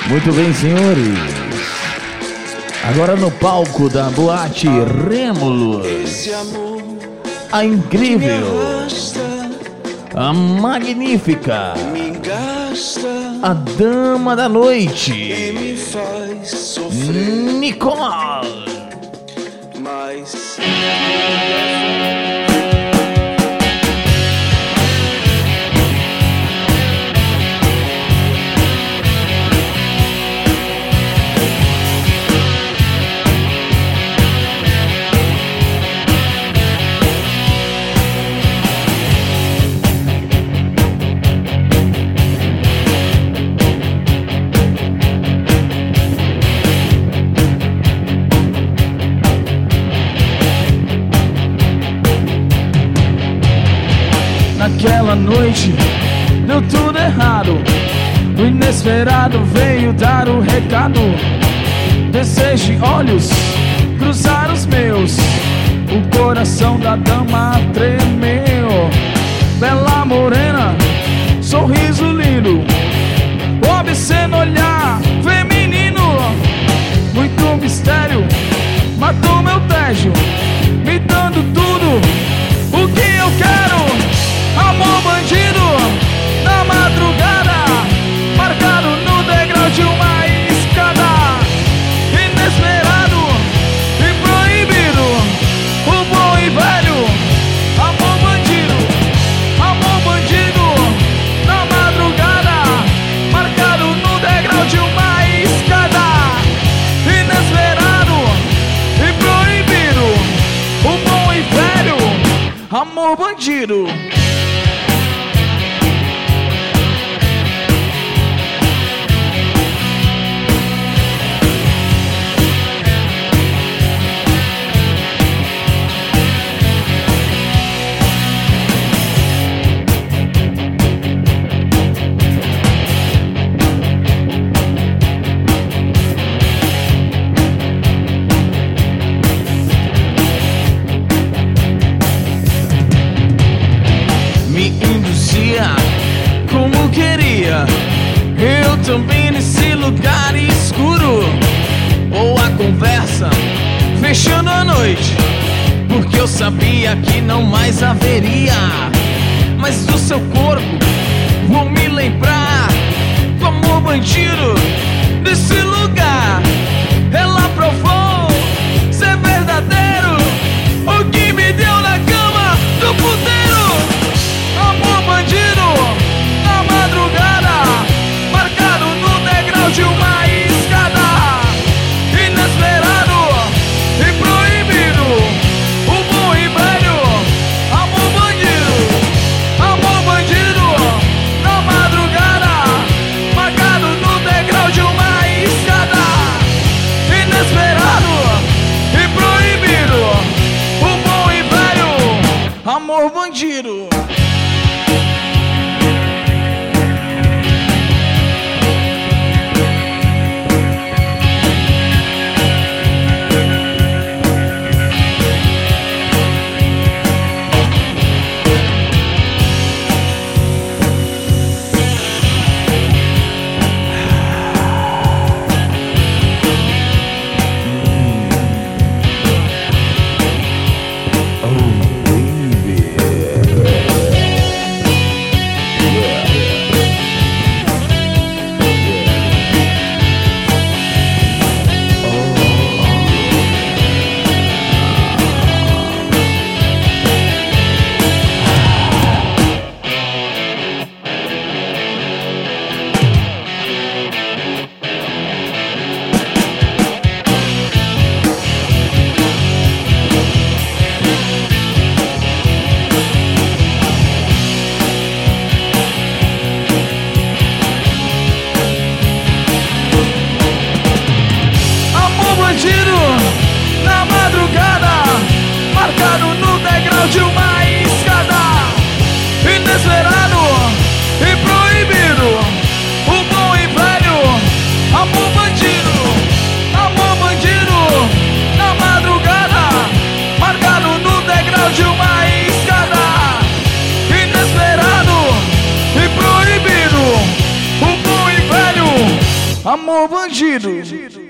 Muito bem, senhores. Agora no palco da Boate Rêmulos, a incrível, a magnífica, a dama da noite, Nicole. Naquela noite deu tudo errado. O inesperado veio dar o recado. Desejo de olhos cruzar os meus. O coração da dama tremeu. Bela morena, sorriso lindo, obsceno olhar feminino. Muito mistério, matou meu tédio, me dando tudo o que eu quero. Amor bandido, na madrugada, marcado no degrau de uma escada. Inesperado e proibido, o bom e velho amor bandido. Amor bandido, na madrugada, marcado no degrau de uma escada. Inesperado e proibido, o bom e velho amor bandido. Como queria, eu também nesse lugar escuro. Ou a conversa fechando a noite, porque eu sabia que não mais haveria. Mas do seu corpo vou me lembrar do amor bandido desse lugar. Ela provou ser verdadeiro o que me deu na cama do puteiro. Amor bandido, na madrugada, marcado no degrau de uma escada. Inesperado e proibido, o bom e velho amor bandido. Amor bandido, na madrugada, marcado no degrau de uma escada. Inesperado e proibido, o bom e velho amor bandido. Oh, baby. amor bandido.